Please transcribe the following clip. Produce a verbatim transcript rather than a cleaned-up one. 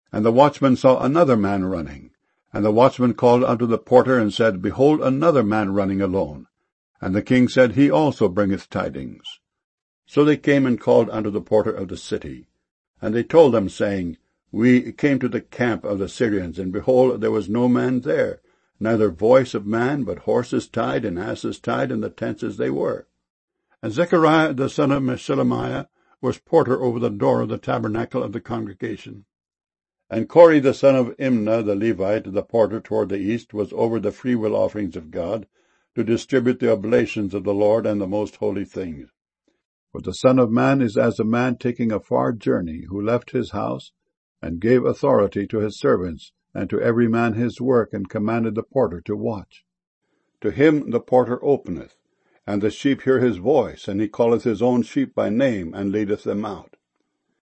And the watchman saw another man running. And the watchman called unto the porter, and said, Behold, another man running alone. And the king said, He also bringeth tidings. So they came and called unto the porter of the city. And they told them, saying, We came to the camp of the Syrians, and behold, there was no man there, neither voice of man, but horses tied and asses tied in the tents as they were. And Zechariah the son of Meshelemiah was porter over the door of the tabernacle of the congregation. And Kori the son of Imnah the Levite, the porter toward the east, was over the freewill offerings of God, to distribute the oblations of the Lord and the most holy things. For the Son of Man is as a man taking a far journey, who left his house, and gave authority to his servants, and to every man his work, and commanded the porter to watch. To him the porter openeth, and the sheep hear his voice, and he calleth his own sheep by name, and leadeth them out.